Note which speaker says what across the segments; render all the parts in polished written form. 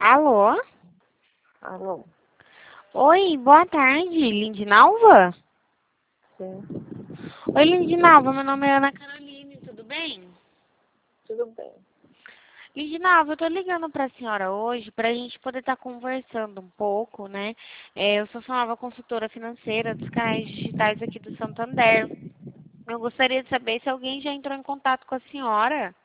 Speaker 1: Alô?
Speaker 2: Alô?
Speaker 1: Oi, boa tarde, Lindinalva?
Speaker 2: Sim,
Speaker 1: Oi, Lindinalva, meu nome é Ana Caroline, tudo bem?
Speaker 2: tudo bem.
Speaker 1: Lindinalva, eu tô ligando pra senhora hoje pra gente poder estar conversando um pouco, né? Eu sou sua nova consultora financeira dos canais digitais aqui do Santander. Eu gostaria de saber se alguém já entrou em contato com a senhora.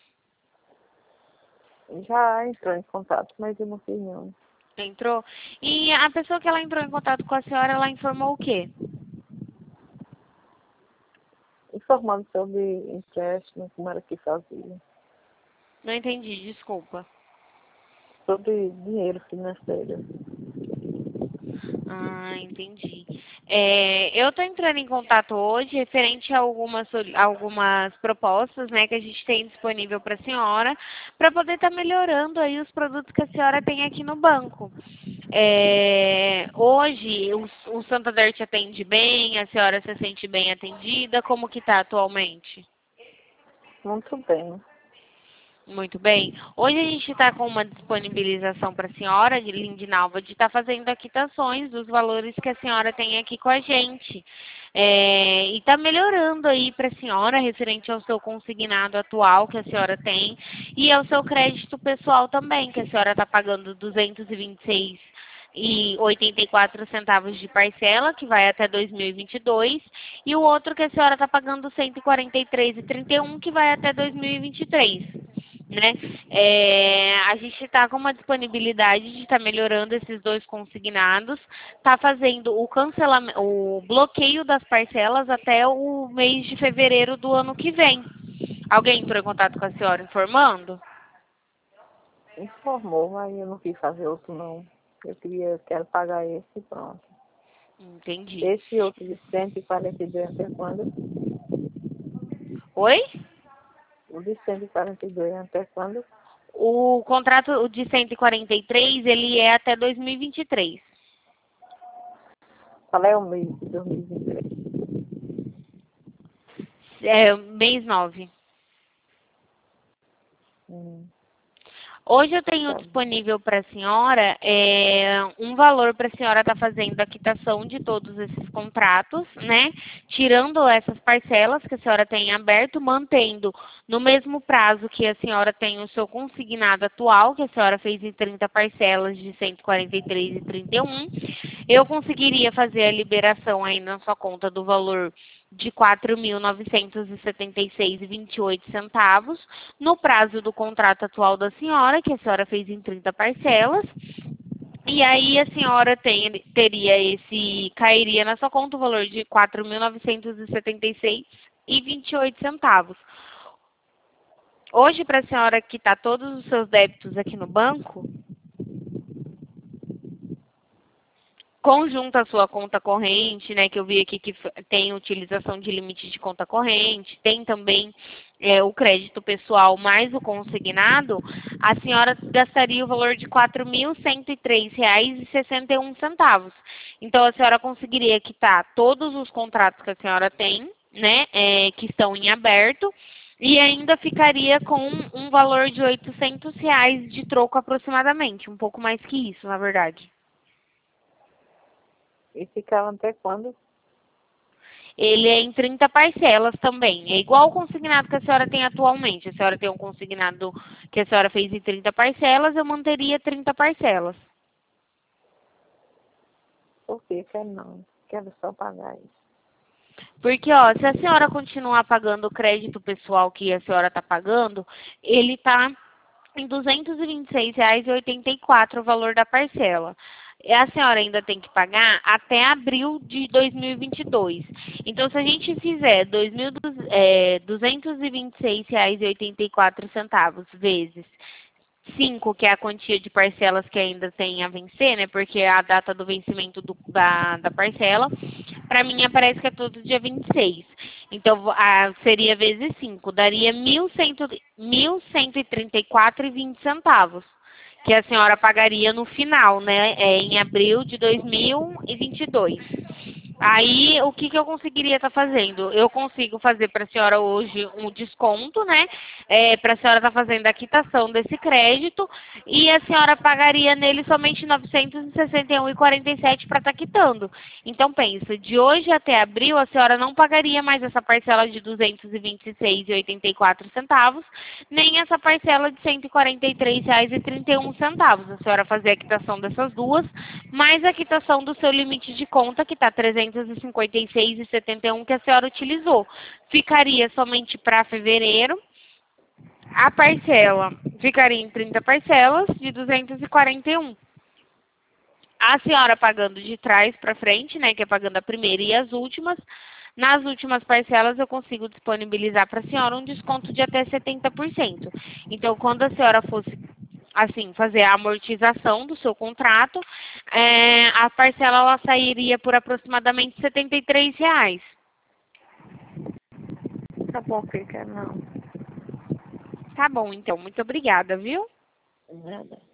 Speaker 2: Já entrou em contato, mas eu não fiz não.
Speaker 1: Entrou? E a pessoa que ela entrou em contato com a senhora, ela informou o quê?
Speaker 2: Informando sobre empréstimo, como era que fazia.
Speaker 1: Não entendi, desculpa.
Speaker 2: Sobre dinheiro financeiro.
Speaker 1: Ah, entendi. Eu estou entrando em contato hoje referente a algumas propostas, né, que a gente tem disponível para a senhora, para poder estar melhorando aí os produtos que a senhora tem aqui no banco. Hoje, o Santander te atende bem, a senhora se sente bem atendida, como que está atualmente?
Speaker 2: Muito bem.
Speaker 1: Muito bem. Hoje a gente está com uma disponibilização para a senhora, de Lindinalva, de estar fazendo a quitações dos valores que a senhora tem aqui com a gente. E está melhorando aí para a senhora, referente ao seu consignado atual que a senhora tem e ao seu crédito pessoal também, que a senhora está pagando 226,84 centavos de parcela, que vai até 2022, e o outro que a senhora está pagando 143,31, que vai até 2023. Né? A gente está com uma disponibilidade de estar melhorando esses dois consignados, está fazendo o bloqueio das parcelas até o mês de fevereiro do ano que vem. Alguém entrou em contato com a senhora informando?
Speaker 2: Informou, mas eu não quis fazer outro não. Quero pagar esse e pronto.
Speaker 1: Entendi.
Speaker 2: Esse outro de 142 até quando?
Speaker 1: Oi?
Speaker 2: O de 142 até quando?
Speaker 1: O contrato de 143, ele é até 2023.
Speaker 2: Qual é o mês de 2023?
Speaker 1: Mês 9.
Speaker 2: Hum,
Speaker 1: Hoje eu tenho
Speaker 2: tá bom.
Speaker 1: disponível para a senhora um valor para a senhora estar fazendo a quitação de todos esses contratos, né? Tirando essas parcelas que a senhora tem aberto, mantendo no mesmo prazo que a senhora tem o seu consignado atual, que a senhora fez em 30 parcelas de 143,31. Eu conseguiria fazer a liberação aí na sua conta do valor de R$ 4.976,28 no prazo do contrato atual da senhora, que a senhora fez em 30 parcelas. E aí a senhora cairia na sua conta o valor de R$ 4.976,28. Hoje, para a senhora quitar todos os seus débitos aqui no banco, conjunta a sua conta corrente, né, que eu vi aqui que tem utilização de limite de conta corrente, tem também o crédito pessoal mais o consignado, a senhora gastaria o valor de R$ 4.103,61. Então, a senhora conseguiria quitar todos os contratos que a senhora tem, né, que estão em aberto, e ainda ficaria com um valor de R$ 800 de troco aproximadamente, um pouco mais que isso, na verdade.
Speaker 2: E ficava até quando?
Speaker 1: Ele é em 30 parcelas também. É igual o consignado que a senhora tem atualmente. A senhora tem um consignado que a senhora fez em 30 parcelas, eu manteria 30 parcelas.
Speaker 2: Por que quero não? Quero só pagar isso.
Speaker 1: Porque, ó, se a senhora continuar pagando o crédito pessoal que a senhora está pagando, ele está em R$ 226,84 o valor da parcela. E a senhora ainda tem que pagar até abril de 2022. Então, se a gente fizer R$ 226,84 vezes 5, que é a quantia de parcelas que ainda tem a vencer, né? Porque é a data do vencimento da parcela, para mim aparece que é todo dia 26. Então, seria vezes 5, daria 1.134,20 centavos, que a senhora pagaria no final, né? Em abril de 2022. Aí, o que eu conseguiria estar fazendo? Eu consigo fazer para a senhora hoje um desconto, né? Para a senhora estar fazendo a quitação desse crédito e a senhora pagaria nele somente R$ 961,47 para estar quitando. Então, pensa, de hoje até abril, a senhora não pagaria mais essa parcela de R$ 226,84, nem essa parcela de R$ 143,31. A senhora fazer a quitação dessas duas, mais a quitação do seu limite de conta, que está R$ 356,71 que a senhora utilizou. Ficaria somente para fevereiro. A parcela ficaria em 30 parcelas de 241. A senhora pagando de trás para frente, né, que é pagando a primeira e as últimas. Nas últimas parcelas eu consigo disponibilizar para a senhora um desconto de até 70%. Então, quando a senhora fosse assim, fazer a amortização do seu contrato, a parcela ela sairia por aproximadamente R$ 73.
Speaker 2: Tá bom, fica, não.
Speaker 1: Tá bom, então. Muito obrigada, viu?
Speaker 2: Nada.